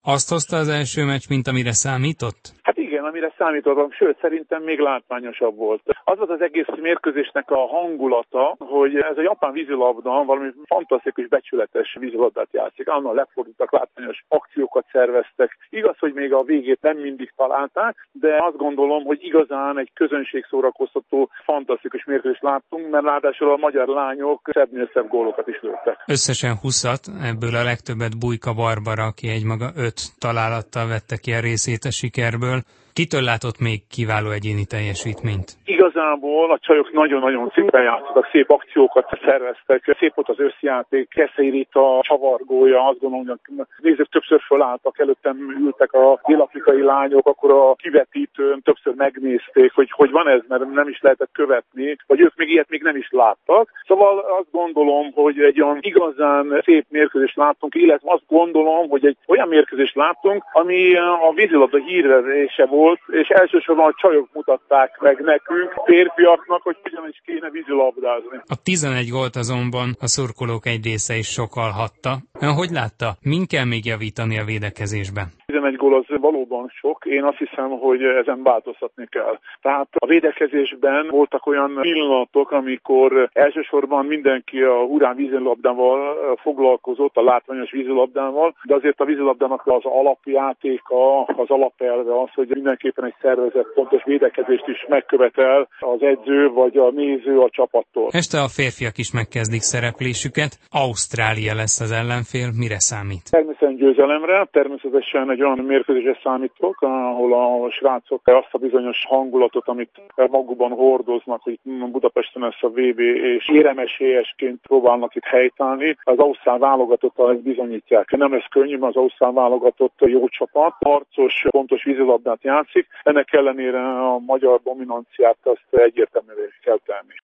Azt hozta az első meccs, mint amire számított? Hát igen, amire számítottam, sőt, szerintem még látványosabb volt. Az volt az egész mérkőzésnek a hangulata, hogy ez a japán vízilabda valami fantasztikus, becsületes vízilabdát játszik. Annál lefordultak, látványos akciókat szerveztek. Igaz, hogy még a végét nem mindig találták, de azt gondolom, hogy igazán egy közönségszórakoztató, fantasztikus mérkőzést láttunk, mert ráadásul a magyar lányok szebbnél szebb gólokat is lőttek. Összesen 20-at, ebből a legtöbbet Bujka Barbara, aki egymaga 5 találattal vette ki a részét a sikerből. Kitől látott még kiváló egyéni teljesítményt? Igazából a csajok nagyon-nagyon szépen játszottak, szép akciókat szerveztek, szép volt az összjáték, Keszei Rita csavargója, azt gondolom, hogy a nézők többször fölálltak, előttem ültek a dél-afrikai lányok, akkor a kivetítőn többször megnézték, hogy van ez, mert nem is lehetett követni, vagy ők még ilyet még nem is láttak. Szóval azt gondolom, hogy egy olyan igazán szép mérkőzést láttunk, illetve azt gondolom, hogy egy olyan mérkőzést láttunk, ami a vízilabda hírverése volt, és elsősorban a csajok mutatták meg nekünk, férfiaknak, hogy hogyan is kéne vízilabdázni. A 11 gólt azonban a szurkolók egy része is sokkalhatta. Ön hogy látta? Min kell még javítani a védekezésben? 11 gól az valóban sok. Én azt hiszem, hogy ezen változtatni kell. Tehát a védekezésben voltak olyan pillanatok, amikor elsősorban mindenki a urán vízilabdával foglalkozott, a látványos vízilabdával, de azért a vízilabdának az alapjátéka, az alapelve az, hogy mindenképpen egy szervezett pontos védekezést is megkövetel az edző vagy a néző a csapattól. Este a férfiak is megkezdik szereplésüket. Ausztrália lesz az ellenfél, mire számít? Természetesen győzelemre, természetesen egy olyan mérkőzésre számítok, ahol a srácok azt a bizonyos hangulatot, amit magukban hordoznak, hogy Budapesten lesz a VB, és éremesélyesként próbálnak itt helytállni. Az ausztrál válogatottal ezt bizonyítják. Nem ez könnyű, mert az ausztrál válogatott jó csapat, harcos, pontos vízilabdát játszik. Ennek ellenére a magyar dominanciát azt egyértelművé kell tenni.